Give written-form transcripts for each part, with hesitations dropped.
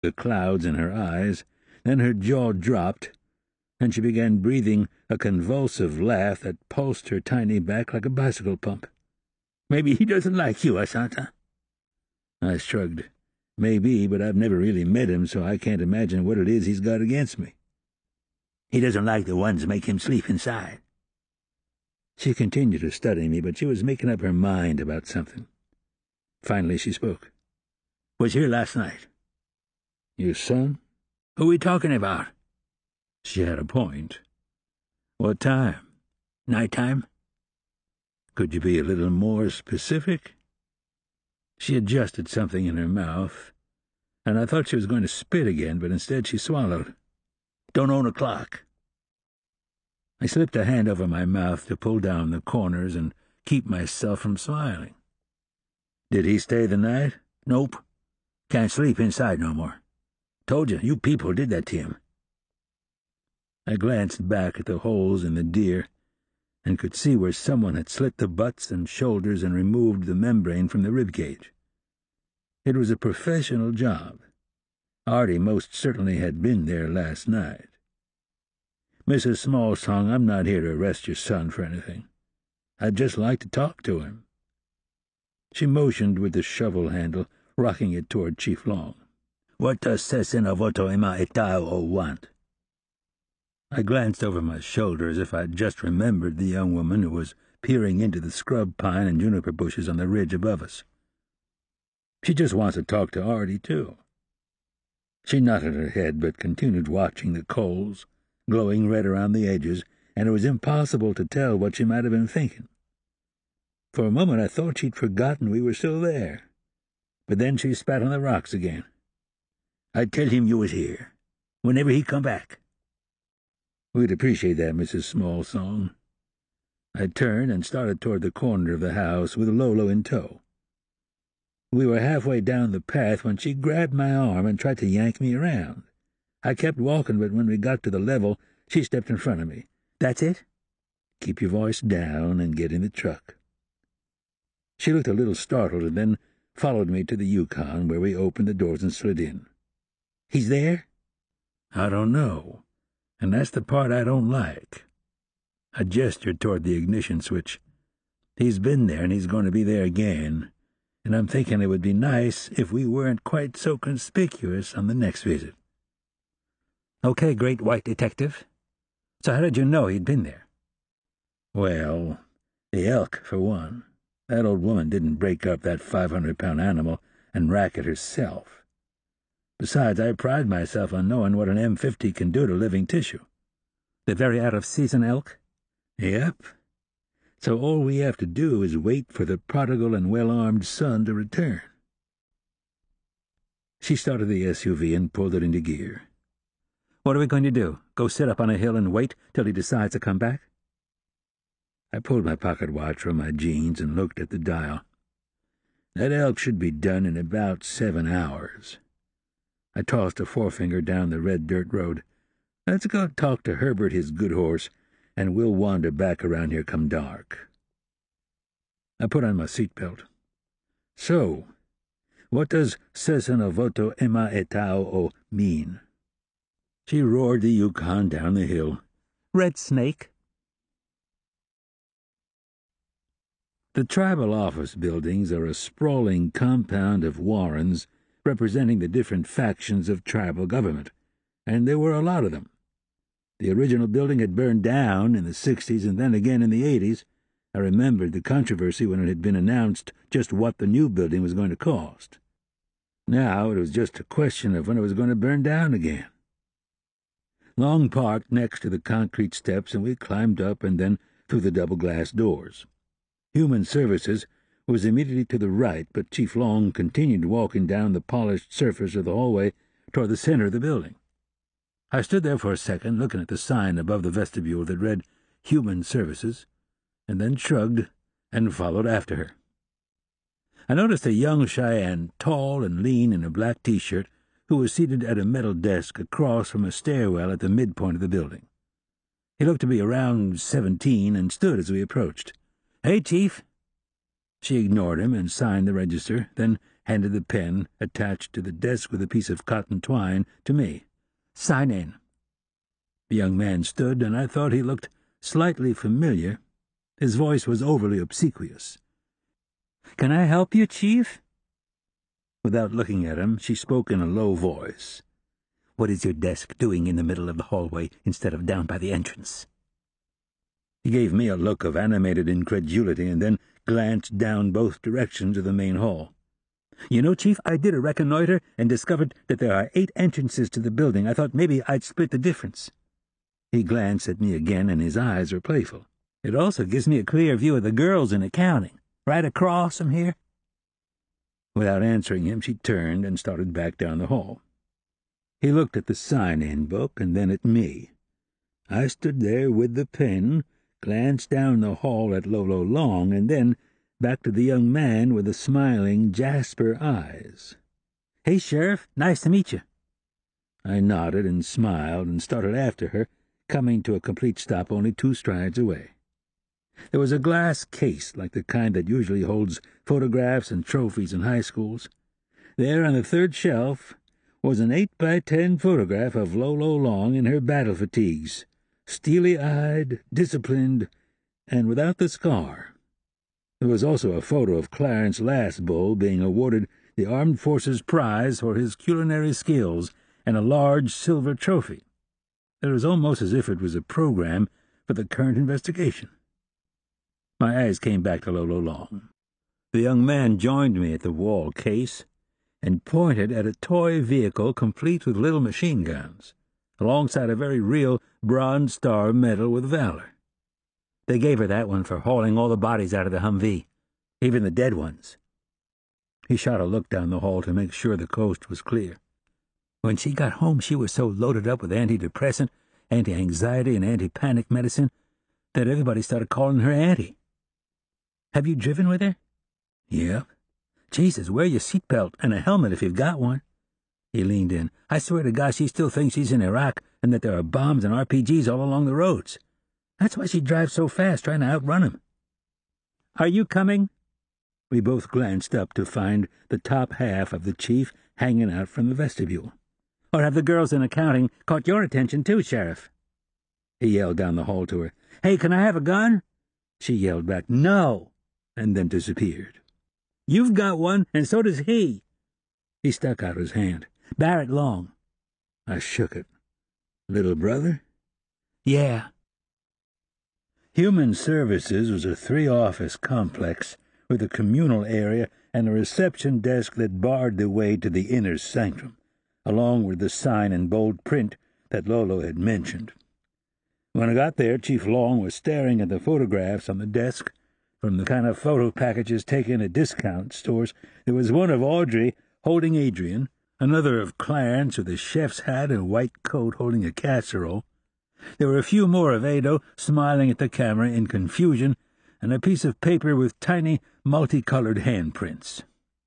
the clouds in her eyes, then her jaw dropped, and she began breathing a convulsive laugh that pulsed her tiny back like a bicycle pump. "Maybe he doesn't like you, Asanta." I shrugged. "Maybe, but I've never really met him, so I can't imagine what it is he's got against me." "He doesn't like the ones that make him sleep inside." She continued to study me, but she was making up her mind about something. Finally she spoke. "Was here last night." "Your son?" "Who are we talking about?" She had a point. "What time?" "Night time." "Could you be a little more specific?" She adjusted something in her mouth, and I thought she was going to spit again, but instead she swallowed. "Don't own a clock." I slipped a hand over my mouth to pull down the corners and keep myself from smiling. "Did he stay the night?" "Nope. Can't sleep inside no more. Told you people did that to him." I glanced back at the holes in the deer and could see where someone had slit the butts and shoulders and removed the membrane from the rib cage. It was a professional job. Artie most certainly had been there last night. "Mrs. Smallsong, I'm not here to arrest your son for anything. I'd just like to talk to him." She motioned with the shovel handle, rocking it toward Chief Long. "What does Sesinovoto Ima Etao want?" I glanced over my shoulder as if I'd just remembered the young woman who was peering into the scrub pine and juniper bushes on the ridge above us. "She just wants to talk to Artie, too." She nodded her head, but continued watching the coals, glowing red around the edges, and it was impossible to tell what she might have been thinking. For a moment I thought she'd forgotten we were still there, but then she spat on the rocks again. "I'd tell him you was here, whenever he come back." "We'd appreciate that, Mrs. Smallsong." I turned and started toward the corner of the house with Lolo in tow. We were halfway down the path when she grabbed my arm and tried to yank me around. I kept walking, but when we got to the level, she stepped in front of me. "That's it? Keep your voice down and get in the truck." She looked a little startled and then followed me to the Yukon, where we opened the doors and slid in. "He's there?" "I don't know, and that's the part I don't like." I gestured toward the ignition switch. "He's been there, and he's going to be there again, and I'm thinking it would be nice if we weren't quite so conspicuous on the next visit." "Okay, great white detective. So how did you know he'd been there?" "Well, the elk, for one. That old woman didn't break up that 500-pound animal and rack it herself. Besides, I pride myself on knowing what an M50 can do to living tissue." "The very out-of-season elk?" "Yep. So all we have to do is wait for the prodigal and well-armed son to return." She started the SUV and pulled it into gear. "What are we going to do? Go sit up on a hill and wait till he decides to come back?" I pulled my pocket watch from my jeans and looked at the dial. "That elk should be done in about 7 hours. I tossed a forefinger down the red dirt road. "Let's go talk to Herbert, his good horse, and we'll wander back around here come dark." I put on my seatbelt. "So, what does Sesinovoto Ema Etao mean?" She roared the Yukon down the hill. "Red Snake." The tribal office buildings are a sprawling compound of warrens representing the different factions of tribal government, and there were a lot of them. The original building had burned down in the 60s and then again in the 80s. I remembered the controversy when it had been announced just what the new building was going to cost. Now it was just a question of when it was going to burn down again. Long parked next to the concrete steps, and we climbed up and then through the double-glass doors. Human Services was immediately to the right, but Chief Long continued walking down the polished surface of the hallway toward the center of the building. I stood there for a second, looking at the sign above the vestibule that read Human Services, and then shrugged and followed after her. I noticed a young Cheyenne, tall and lean in a black T-shirt, who was seated at a metal desk across from a stairwell at the midpoint of the building. He looked to be around 17 and stood as we approached. "Hey, Chief." She ignored him and signed the register, then handed the pen, attached to the desk with a piece of cotton twine, to me. "Sign in." The young man stood, and I thought he looked slightly familiar. His voice was overly obsequious. "Can I help you, Chief?" Without looking at him, she spoke in a low voice. "What is your desk doing in the middle of the hallway instead of down by the entrance?" He gave me a look of animated incredulity and then glanced down both directions of the main hall. "You know, Chief, I did a reconnoiter and discovered that there are 8 entrances to the building. I thought maybe I'd split the difference." He glanced at me again, and his eyes were playful. "It also gives me a clear view of the girls in accounting. Right across from here." Without answering him, she turned and started back down the hall. He looked at the sign-in book and then at me. I stood there with the pen, glanced down the hall at Lolo Long, and then back to the young man with the smiling Jasper eyes. "Hey, Sheriff, nice to meet you." I nodded and smiled and started after her, coming to a complete stop only 2 strides away. There was a glass case like the kind that usually holds photographs and trophies in high schools. There on the 3rd shelf was an 8x10 photograph of Lolo Long in her battle fatigues, steely-eyed, disciplined, and without the scar. There was also a photo of Clarence Lastbull being awarded the Armed Forces Prize for his culinary skills and a large silver trophy. It was almost as if it was a program for the current investigation. My eyes came back to Lolo Long. The young man joined me at the wall case and pointed at a toy vehicle complete with little machine guns, alongside a very real Bronze Star medal with valor. "They gave her that one for hauling all the bodies out of the Humvee, even the dead ones." He shot a look down the hall to make sure the coast was clear. "When she got home, she was so loaded up with antidepressant, anti-anxiety, and anti-panic medicine that everybody started calling her Auntie." "Have you driven with her?" "Yep." "Jesus, wear your seatbelt and a helmet if you've got one." He leaned in. "I swear to God she still thinks she's in Iraq and that there are bombs and RPGs all along the roads. That's why she drives so fast, trying to outrun them." "Are you coming?" We both glanced up to find the top half of the chief hanging out from the vestibule. "Or have the girls in accounting caught your attention too, Sheriff?" He yelled down the hall to her. "Hey, can I have a gun?" She yelled back, "No," and then disappeared. "You've got one, and so does he." He stuck out his hand. "Barrett Long." I shook it. "Little brother?" "Yeah." Human Services was a 3-office complex with a communal area and a reception desk that barred the way to the inner sanctum, along with the sign in bold print that Lolo had mentioned. When I got there, Chief Long was staring at the photographs on the desk. From the kind of photo packages taken at discount stores, there was one of Audrey holding Adrian, another of Clarence with a chef's hat and white coat holding a casserole. There were a few more of Ado smiling at the camera in confusion, and a piece of paper with tiny, multicolored handprints.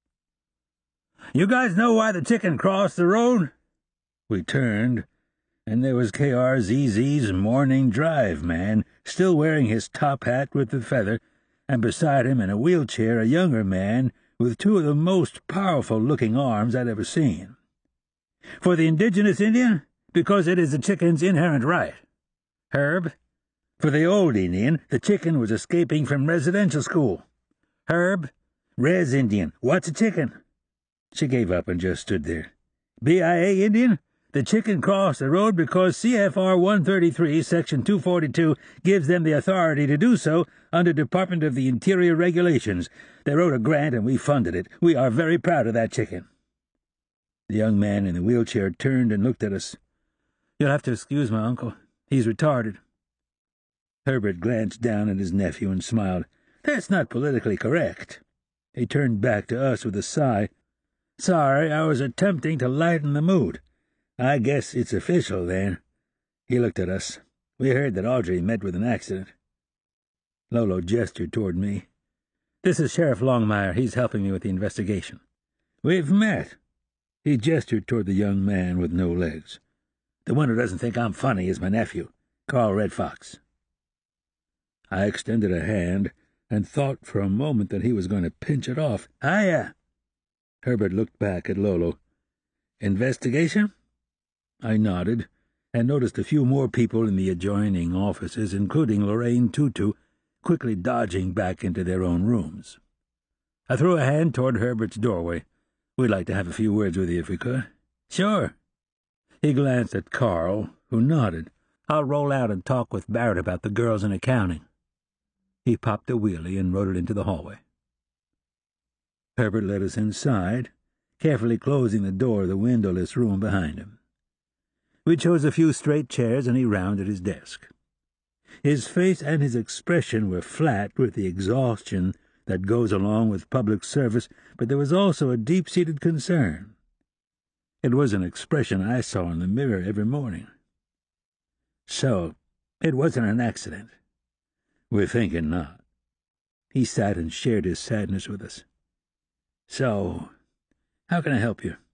"You guys know why the chicken crossed the road?" We turned, and there was KRZZ's morning drive man, still wearing his top hat with the feather, and beside him in a wheelchair a younger man with 2 of the most powerful-looking arms I'd ever seen. "For the indigenous Indian, because it is the chicken's inherent right. Herb, for the old Indian, the chicken was escaping from residential school. Herb, Res Indian, what's a chicken?" She gave up and just stood there. "BIA Indian, the chicken crossed the road because CFR 133, Section 242, gives them the authority to do so under Department of the Interior regulations. They wrote a grant and we funded it. We are very proud of that chicken." The young man in the wheelchair turned and looked at us. "You'll have to excuse my uncle. He's retarded." Herbert glanced down at his nephew and smiled. "That's not politically correct." He turned back to us with a sigh. "Sorry, I was attempting to lighten the mood. I guess it's official, then." He looked at us. "We heard that Audrey met with an accident." Lolo gestured toward me. "This is Sheriff Longmire. He's helping me with the investigation." "We've met." He gestured toward the young man with no legs. "The one who doesn't think I'm funny is my nephew, Carl Red Fox." I extended a hand and thought for a moment that he was going to pinch it off. "Hiya." Herbert looked back at Lolo. "Investigation?" I nodded, and noticed a few more people in the adjoining offices, including Lorraine Tutu, quickly dodging back into their own rooms. I threw a hand toward Herbert's doorway. "We'd like to have a few words with you if we could." "Sure." He glanced at Carl, who nodded. "I'll roll out and talk with Barrett about the girls in accounting." He popped a wheelie and rode it into the hallway. Herbert led us inside, carefully closing the door of the windowless room behind him. We chose a few straight chairs, and he rounded his desk. His face and his expression were flat with the exhaustion that goes along with public service, but there was also a deep-seated concern. It was an expression I saw in the mirror every morning. "So, it wasn't an accident." "We're thinking not." He sat and shared his sadness with us. "So, how can I help you?"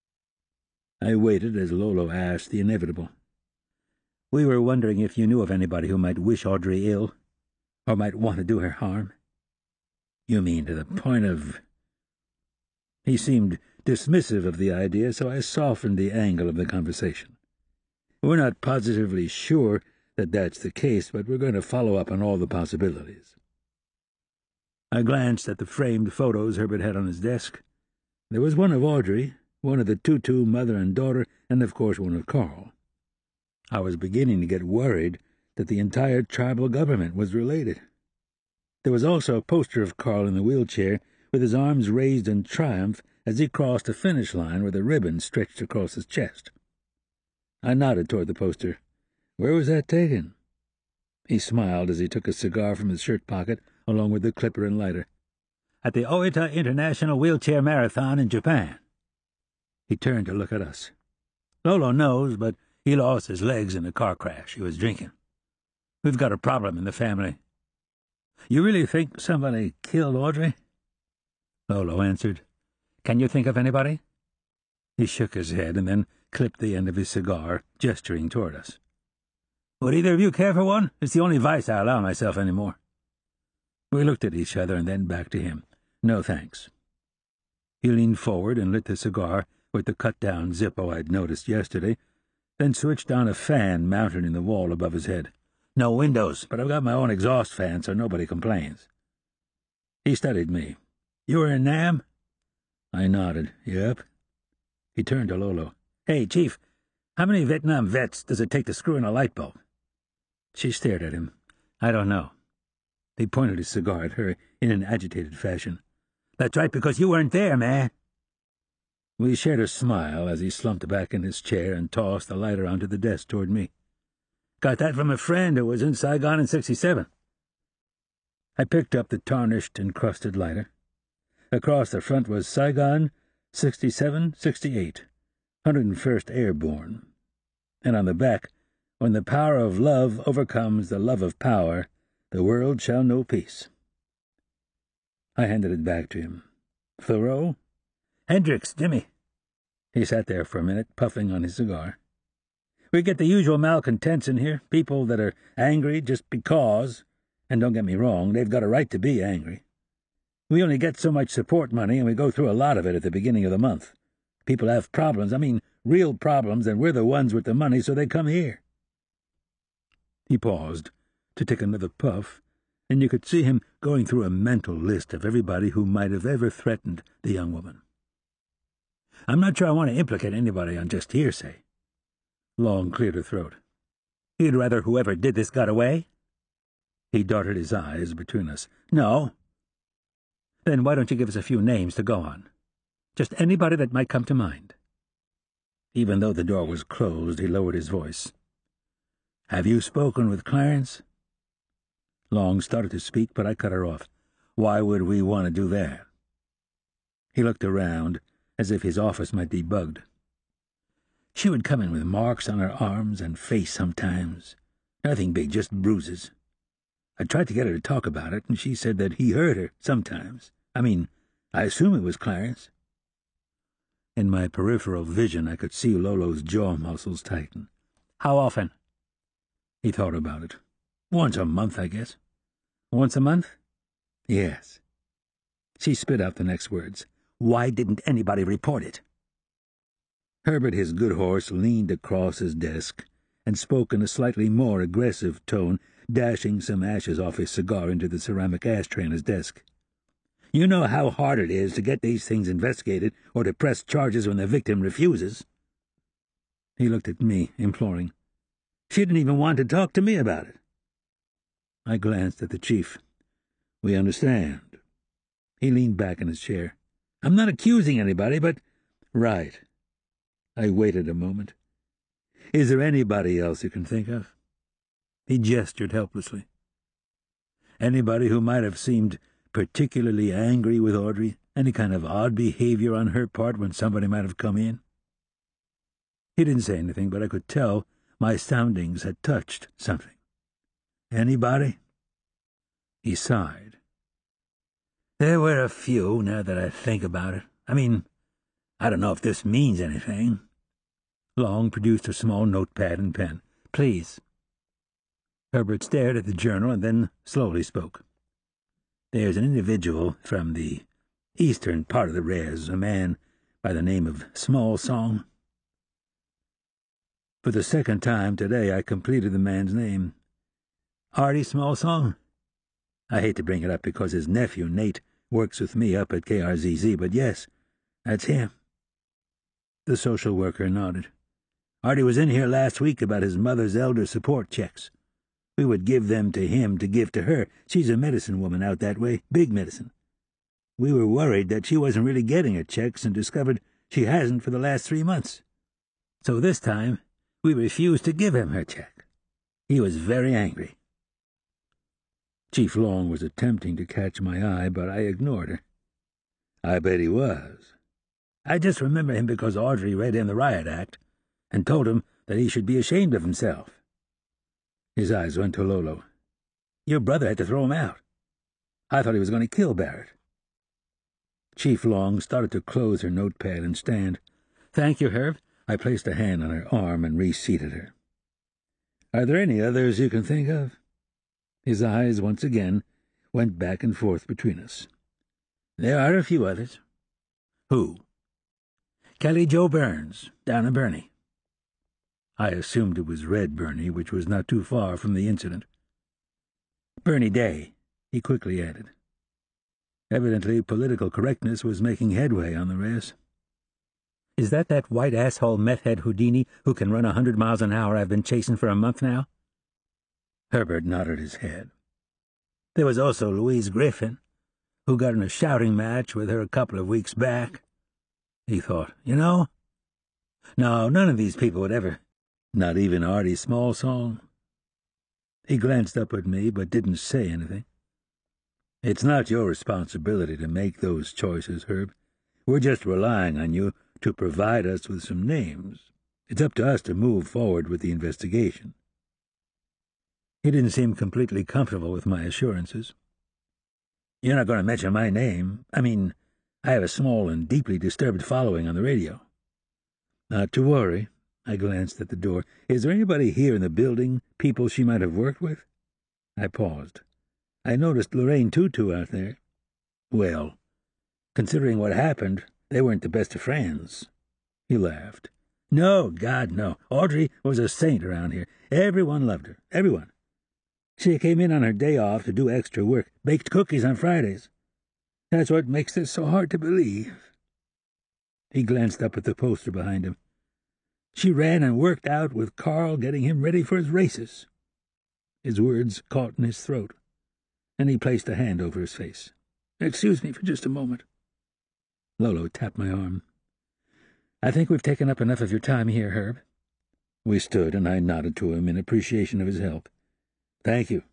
I waited as Lolo asked the inevitable. "We were wondering if you knew of anybody who might wish Audrey ill, or might want to do her harm." "You mean to the point of—" He seemed dismissive of the idea, so I softened the angle of the conversation. "We're not positively sure that that's the case, but we're going to follow up on all the possibilities." I glanced at the framed photos Herbert had on his desk. There was one of Audrey, one of the Tutu mother and daughter, and of course one of Carl. I was beginning to get worried that the entire tribal government was related. There was also a poster of Carl in the wheelchair, with his arms raised in triumph as he crossed a finish line with a ribbon stretched across his chest. I nodded toward the poster. "Where was that taken?" He smiled as he took a cigar from his shirt pocket, along with the clipper and lighter. "At the Oita International Wheelchair Marathon in Japan." He turned to look at us. "Lolo knows, but he lost his legs in a car crash. He was drinking. We've got a problem in the family." "You really think somebody killed Audrey?" Lolo answered. "Can you think of anybody?" He shook his head and then clipped the end of his cigar, gesturing toward us. "Would either of you care for one? It's the only vice I allow myself any more." We looked at each other and then back to him. "No, thanks." He leaned forward and lit the cigar with the cut-down Zippo I'd noticed yesterday, then switched on a fan mounted in the wall above his head. "No windows, but I've got my own exhaust fan so nobody complains." He studied me. "You were in Nam?" I nodded. "Yep." He turned to Lolo. "Hey, Chief, how many Vietnam vets does it take to screw in a light bulb?" She stared at him. "I don't know." He pointed his cigar at her in an agitated fashion. "That's right, because you weren't there, man." We shared a smile as he slumped back in his chair and tossed the lighter onto the desk toward me. "Got that from a friend who was in Saigon in '67. I picked up the tarnished, encrusted lighter. Across the front was Saigon, 67-68, 101st Airborne. And on the back, "When the power of love overcomes the love of power, the world shall know peace." I handed it back to him. "Thoreau?" "Hendricks, Jimmy." He sat there for a minute, puffing on his cigar. "We get the usual malcontents in here, people that are angry just because, and don't get me wrong, they've got a right to be angry. We only get so much support money, and we go through a lot of it at the beginning of the month. People have problems, I mean real problems, and we're the ones with the money, so they come here." He paused to take another puff, and you could see him going through a mental list of everybody who might have ever threatened the young woman. "I'm not sure I want to implicate anybody on just hearsay." Long cleared her throat. "You'd rather whoever did this got away?" He darted his eyes between us. "No." "Then why don't you give us a few names to go on? Just anybody that might come to mind." Even though the door was closed, he lowered his voice. "Have you spoken with Clarence?" Long started to speak, but I cut her off. "Why would we want to do that?" He looked around, as if his office might be bugged. "She would come in with marks on her arms and face sometimes. Nothing big, just bruises. I tried to get her to talk about it, and she said that he hurt her sometimes. I mean, I assume it was Clarence." In my peripheral vision, I could see Lolo's jaw muscles tighten. "How often?" He thought about it. "Once a month, I guess." "Once a month?" "Yes." She spit out the next words. Why didn't anybody report it?" Herbert, his good horse, leaned across his desk and spoke in a slightly more aggressive tone, dashing some ashes off his cigar into the ceramic ashtray on his desk. "You know how hard it is to get these things investigated or to press charges when the victim refuses." He looked at me, imploring. "She didn't even want to talk to me about it." I glanced at the chief. "We understand." He leaned back in his chair. "I'm not accusing anybody, but—" "Right." I waited a moment. "Is there anybody else you can think of?" He gestured helplessly. "Anybody who might have seemed particularly angry with Audrey? Any kind of odd behavior on her part when somebody might have come in?" He didn't say anything, but I could tell my soundings had touched something. "Anybody?" He sighed. "There were a few, now that I think about it. I mean, I don't know if this means anything." Long produced a small notepad and pen. "Please." Herbert stared at the journal and then slowly spoke. "There's an individual from the eastern part of the res, a man by the name of Smallsong." For the second time today I completed the man's name. "Artie Smallsong? I hate to bring it up because his nephew, Nate, works with me up at KRZZ, but yes, that's him." The social worker nodded. "Artie was in here last week about his mother's elder support checks. We would give them to him to give to her. She's a medicine woman out that way, big medicine. We were worried that she wasn't really getting her checks and discovered she hasn't for the last 3 months. So this time, we refused to give him her check. He was very angry." Chief Long was attempting to catch my eye, but I ignored her. "I bet he was. I just remember him because Audrey read him the Riot Act and told him that he should be ashamed of himself." His eyes went to Lolo. "Your brother had to throw him out. I thought he was going to kill Barrett." Chief Long started to close her notepad and stand. "Thank you, Herb." I placed a hand on her arm and reseated her. "Are there any others you can think of?" His eyes once again went back and forth between us. "There are a few others." "Who?" "Kelly Joe Burns, down in Bernie." I assumed it was Red Bernie, which was not too far from the incident. "Bernie Day," he quickly added. Evidently, political correctness was making headway on the res. "Is that white asshole meth-head Houdini who can run 100 miles an hour I've been chasing for a month now?" Herbert nodded his head. "There was also Louise Griffin, who got in a shouting match with her a couple of weeks back." He thought, "No, none of these people would ever—" "Not even Artie Smallsong?" He glanced up at me, but didn't say anything. "It's not your responsibility to make those choices, Herb. We're just relying on you to provide us with some names. It's up to us to move forward with the investigation." He didn't seem completely comfortable with my assurances. "You're not going to mention my name? I mean, I have a small and deeply disturbed following on the radio." "Not to worry." I glanced at the door. "Is there anybody here in the building, people she might have worked with?" I paused. I noticed Lorraine Tutu out there. "Well, considering what happened, they weren't the best of friends." He laughed. "No, God, no. Audrey was a saint around here. Everyone loved her. Everyone. She came in on her day off to do extra work, baked cookies on Fridays. That's what makes this so hard to believe." He glanced up at the poster behind him. "She ran and worked out with Carl, getting him ready for his races." His words caught in his throat, and he placed a hand over his face. "Excuse me for just a moment." Lolo tapped my arm. "I think we've taken up enough of your time here, Herb." We stood, and I nodded to him in appreciation of his help. "Thank you."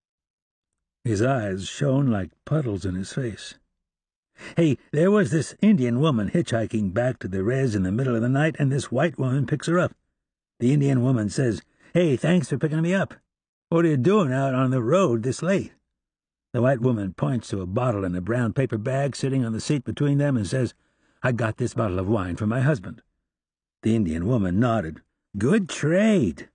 His eyes shone like puddles in his face. "Hey, there was this Indian woman hitchhiking back to the res in the middle of the night, and this white woman picks her up. The Indian woman says, 'Hey, thanks for picking me up. What are you doing out on the road this late?' The white woman points to a bottle in a brown paper bag sitting on the seat between them and says, 'I got this bottle of wine for my husband.' The Indian woman nodded. 'Good trade.'"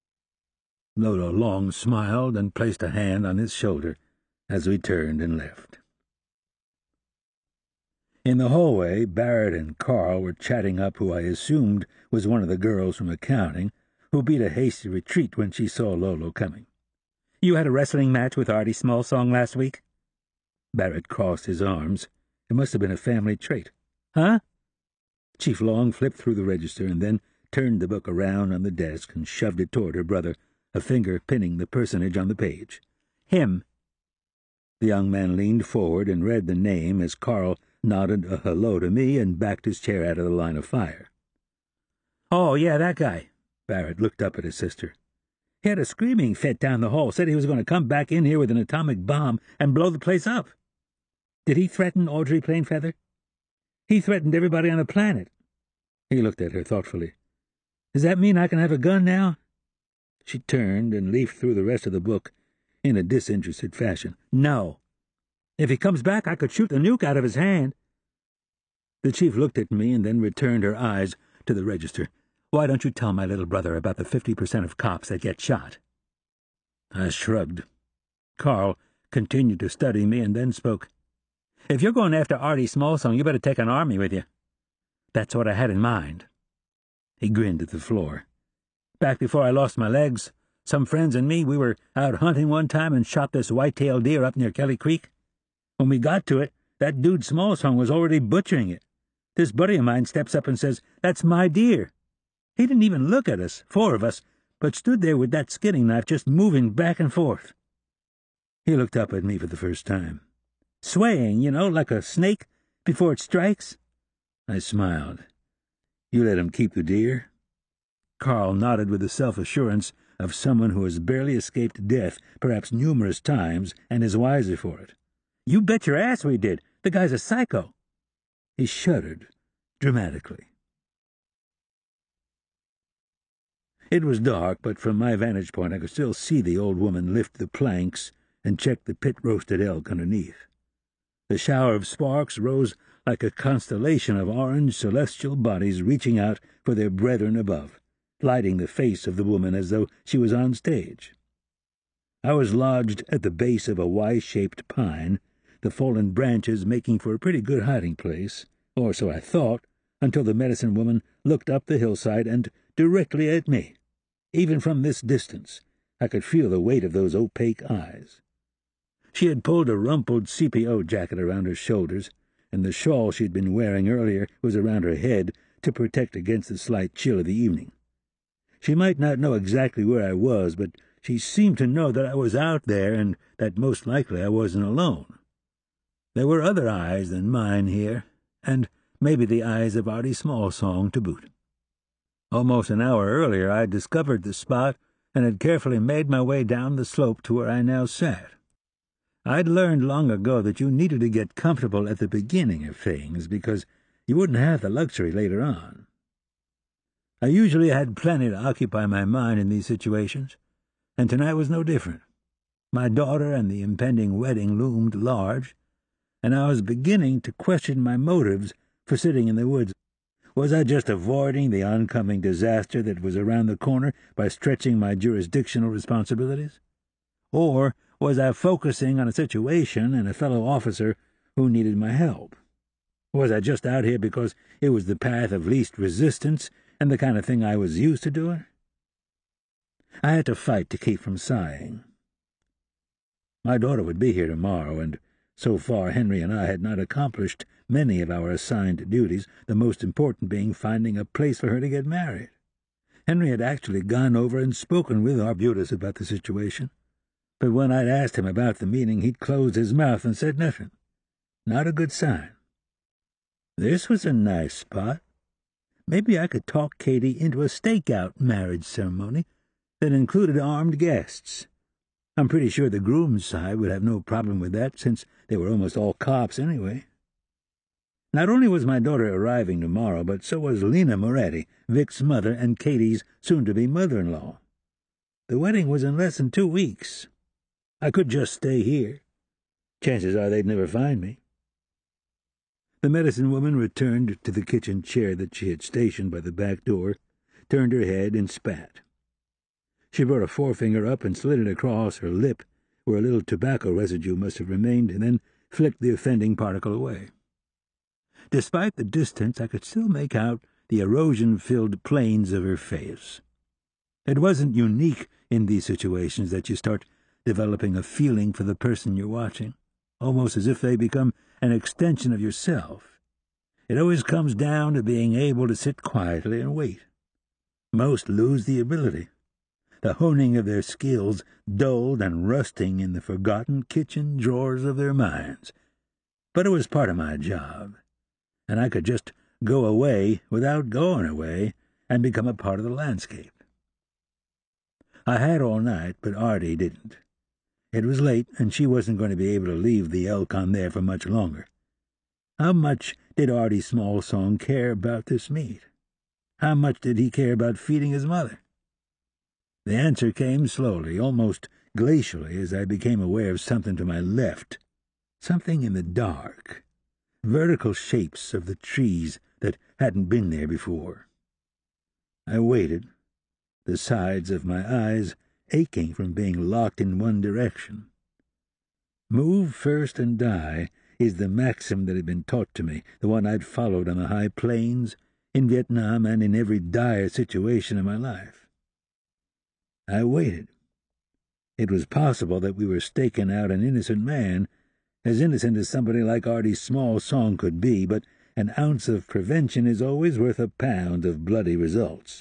Lolo Long smiled and placed a hand on his shoulder as we turned and left. In the hallway, Barrett and Carl were chatting up who I assumed was one of the girls from accounting, who beat a hasty retreat when she saw Lolo coming. "You had a wrestling match with Artie Smallsong last week?" Barrett crossed his arms. It must have been a family trait. "Huh?" Chief Long flipped through the register and then turned the book around on the desk and shoved it toward her brother, a finger pinning the personage on the page. "Him." The young man leaned forward and read the name as Carl nodded a hello to me and backed his chair out of the line of fire. "Oh, yeah, that guy." Barrett looked up at his sister. "He had a screaming fit down the hall, said he was going to come back in here with an atomic bomb and blow the place up." "Did he threaten Audrey Plainfeather?" "He threatened everybody on the planet." He looked at her thoughtfully. "Does that mean I can have a gun now?" She turned and leafed through the rest of the book in a disinterested fashion. "No. If he comes back, I could shoot the nuke out of his hand." The chief looked at me and then returned her eyes to the register. "Why don't you tell my little brother about the 50% of cops that get shot?" I shrugged. Carl continued to study me and then spoke. "If you're going after Artie Smallsong, you better take an army with you." "That's what I had in mind." He grinned at the floor. "Back before I lost my legs, some friends and me, we were out hunting one time and shot this white-tailed deer up near Kelly Creek. When we got to it, that dude Smallsong was already butchering it. This buddy of mine steps up and says, 'That's my deer.' He didn't even look at us, 4 of us, but stood there with that skinning knife just moving back and forth." He looked up at me for the first time. "Swaying, like a snake before it strikes." I smiled. "You let him keep the deer?" Carl nodded with the self-assurance of someone who has barely escaped death, perhaps numerous times, and is wiser for it. "You bet your ass we did. The guy's a psycho." He shuddered dramatically. It was dark, but from my vantage point I could still see the old woman lift the planks and check the pit-roasted elk underneath. The shower of sparks rose like a constellation of orange celestial bodies reaching out for their brethren above, lighting the face of the woman as though she was on stage. I was lodged at the base of a Y-shaped pine, the fallen branches making for a pretty good hiding place, or so I thought, until the medicine woman looked up the hillside and directly at me. Even from this distance, I could feel the weight of those opaque eyes. She had pulled a rumpled CPO jacket around her shoulders, and the shawl she'd been wearing earlier was around her head to protect against the slight chill of the evening. She might not know exactly where I was, but she seemed to know that I was out there and that most likely I wasn't alone. There were other eyes than mine here, and maybe the eyes of Artie Smallsong to boot. Almost an hour earlier I had discovered the spot and had carefully made my way down the slope to where I now sat. I'd learned long ago that you needed to get comfortable at the beginning of things because you wouldn't have the luxury later on. I usually had plenty to occupy my mind in these situations, and tonight was no different. My daughter and the impending wedding loomed large, and I was beginning to question my motives for sitting in the woods. Was I just avoiding the oncoming disaster that was around the corner by stretching my jurisdictional responsibilities? Or was I focusing on a situation and a fellow officer who needed my help? Was I just out here because it was the path of least resistance and the kind of thing I was used to doing? I had to fight to keep from sighing. My daughter would be here tomorrow, and so far Henry and I had not accomplished many of our assigned duties, the most important being finding a place for her to get married. Henry had actually gone over and spoken with Arbutus about the situation, but when I'd asked him about the meeting, he'd closed his mouth and said nothing. Not a good sign. This was a nice spot. Maybe I could talk Katie into a stakeout marriage ceremony that included armed guests. I'm pretty sure the groom's side would have no problem with that, since they were almost all cops anyway. Not only was my daughter arriving tomorrow, but so was Lena Moretti, Vic's mother and Katie's soon-to-be mother-in-law. The wedding was in less than 2 weeks. I could just stay here. Chances are they'd never find me. The medicine woman returned to the kitchen chair that she had stationed by the back door, turned her head, and spat. She brought a forefinger up and slid it across her lip, where a little tobacco residue must have remained, and then flicked the offending particle away. Despite the distance, I could still make out the erosion-filled planes of her face. It wasn't unique in these situations that you start developing a feeling for the person you're watching, almost as if they become an extension of yourself. It always comes down to being able to sit quietly and wait. Most lose the ability, the honing of their skills dulled and rusting in the forgotten kitchen drawers of their minds. But it was part of my job, and I could just go away without going away and become a part of the landscape. I had all night, but Artie didn't. It was late, and she wasn't going to be able to leave the elk on there for much longer. How much did Artie Smallsong care about this meat? How much did he care about feeding his mother? The answer came slowly, almost glacially, as I became aware of something to my left, something in the dark, vertical shapes of the trees that hadn't been there before. I waited, the sides of my eyes aching from being locked in one direction. Move first and die is the maxim that had been taught to me, the one I'd followed on the high plains, in Vietnam, and in every dire situation of my life. I waited. It was possible that we were staking out an innocent man, as innocent as somebody like Artie Smallsong could be, but an ounce of prevention is always worth a pound of bloody results.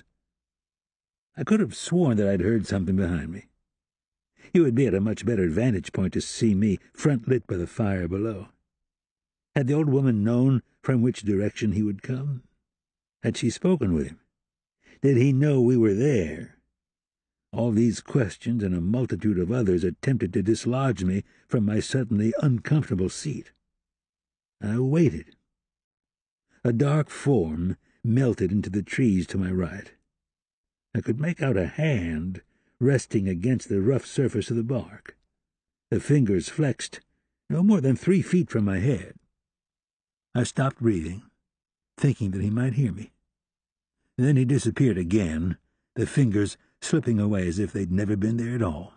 I could have sworn that I'd heard something behind me. He would be at a much better vantage point to see me, front-lit by the fire below. Had the old woman known from which direction he would come? Had she spoken with him? Did he know we were there? All these questions and a multitude of others attempted to dislodge me from my suddenly uncomfortable seat. I waited. A dark form melted into the trees to my right. I could make out a hand resting against the rough surface of the bark. The fingers flexed no more than 3 feet from my head. I stopped breathing, thinking that he might hear me. Then he disappeared again, the fingers slipping away as if they'd never been there at all.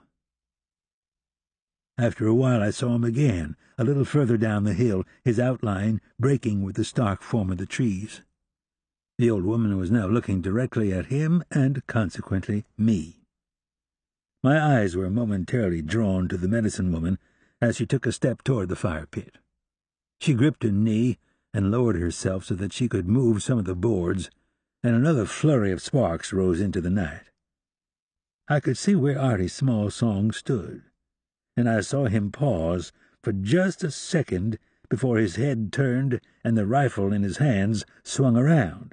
After a while I saw him again, a little further down the hill, his outline breaking with the stark form of the trees. The old woman was now looking directly at him and, consequently, me. My eyes were momentarily drawn to the medicine woman as she took a step toward the fire pit. She gripped a knee and lowered herself so that she could move some of the boards, and another flurry of sparks rose into the night. I could see where Artie Smallsong stood, and I saw him pause for just a second before his head turned and the rifle in his hands swung around.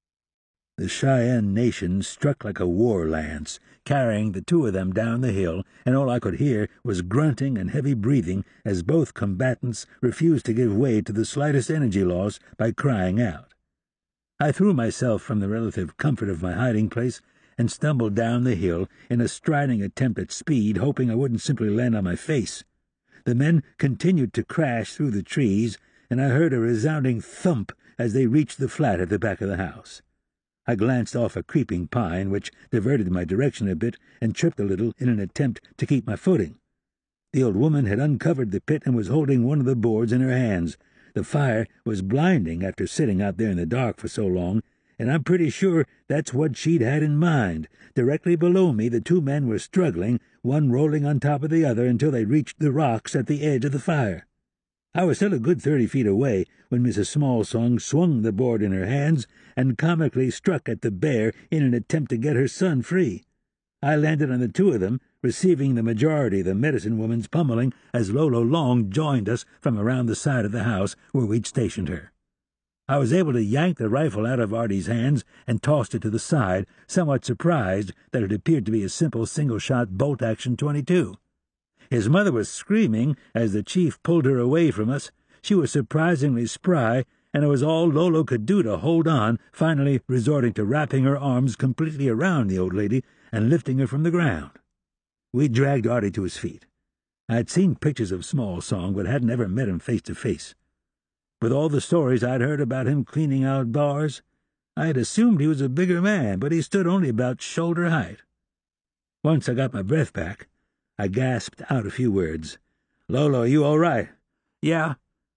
The Cheyenne Nation struck like a war lance, carrying the two of them down the hill, and all I could hear was grunting and heavy breathing as both combatants refused to give way to the slightest energy loss by crying out. I threw myself from the relative comfort of my hiding place and stumbled down the hill in a striding attempt at speed, hoping I wouldn't simply land on my face. The men continued to crash through the trees, and I heard a resounding thump as they reached the flat at the back of the house. I glanced off a creeping pine, which diverted my direction a bit, and tripped a little in an attempt to keep my footing. The old woman had uncovered the pit and was holding one of the boards in her hands. The fire was blinding after sitting out there in the dark for so long, and I'm pretty sure that's what she'd had in mind. Directly below me the two men were struggling, one rolling on top of the other until they reached the rocks at the edge of the fire. I was still a good 30 feet away when Mrs. Smallsong swung the board in her hands and comically struck at the bear in an attempt to get her son free. I landed on the two of them, receiving the majority of the medicine woman's pummeling as Lolo Long joined us from around the side of the house where we'd stationed her. I was able to yank the rifle out of Artie's hands and tossed it to the side, somewhat surprised that it appeared to be a simple single-shot bolt-action .22. His mother was screaming as the chief pulled her away from us. She was surprisingly spry, and it was all Lolo could do to hold on, finally resorting to wrapping her arms completely around the old lady and lifting her from the ground. We dragged Artie to his feet. I had seen pictures of Smallsong, but hadn't ever met him face to face. With all the stories I'd heard about him cleaning out bars, I had assumed he was a bigger man, but he stood only about shoulder height. Once I got my breath back, I gasped out a few words. "Lolo, you all right?" "Yeah."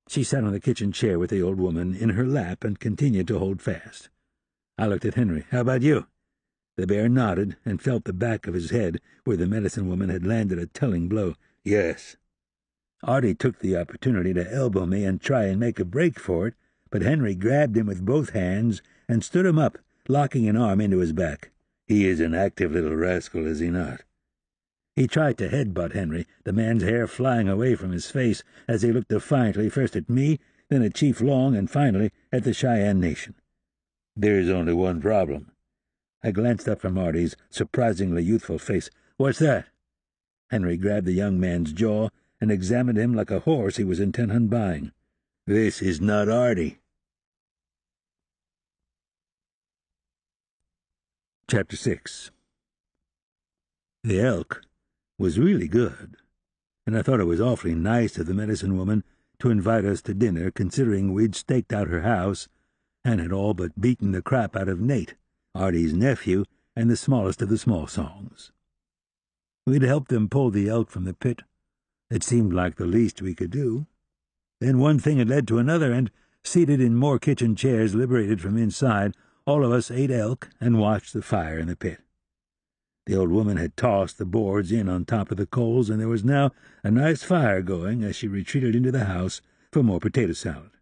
She sat on the kitchen chair with the old woman in her lap and continued to hold fast. I looked at Henry. "How about you?" The bear nodded and felt the back of his head where the medicine woman had landed a telling blow. "Yes." Artie took the opportunity to elbow me and try and make a break for it, but Henry grabbed him with both hands and stood him up, locking an arm into his back. "He is an active little rascal, is he not?" He tried to headbutt Henry, the man's hair flying away from his face as he looked defiantly first at me, then at Chief Long, and finally at the Cheyenne Nation. "There's only one problem." I glanced up from Artie's surprisingly youthful face. "What's that?" Henry grabbed the young man's jaw and examined him like a horse he was intent on buying. "This is not Artie." Chapter 6. The elk was really good, and I thought it was awfully nice of the medicine woman to invite us to dinner, considering we'd staked out her house and had all but beaten the crap out of Nate, Artie's nephew, and the smallest of the small songs. We'd helped them pull the elk from the pit. It seemed like the least we could do. Then one thing had led to another, and, seated in more kitchen chairs liberated from inside, all of us ate elk and watched the fire in the pit. The old woman had tossed the boards in on top of the coals, and there was now a nice fire going as she retreated into the house for more potato salad.